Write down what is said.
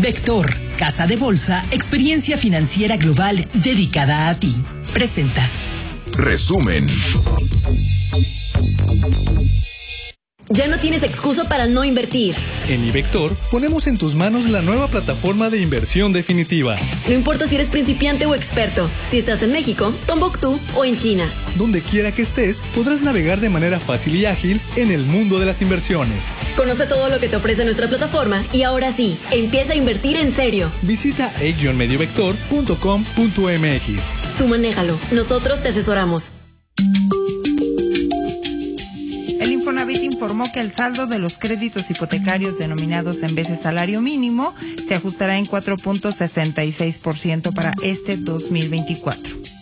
Vector, casa de bolsa, experiencia financiera global dedicada a ti. Presenta. Resumen. Ya no tienes excusa para no invertir. En iVector ponemos en tus manos la nueva plataforma de inversión definitiva. No importa si eres principiante o experto, si estás en México, Tombuctú o en China. Donde quiera que estés, podrás navegar de manera fácil y ágil en el mundo de las inversiones. Conoce todo lo que te ofrece nuestra plataforma y ahora sí, empieza a invertir en serio. Visita e-mediovector.com.mx. Tú manéjalo, nosotros te asesoramos. El Infonavit informó que el saldo de los créditos hipotecarios denominados en veces salario mínimo se ajustará en 4.66% para este 2024.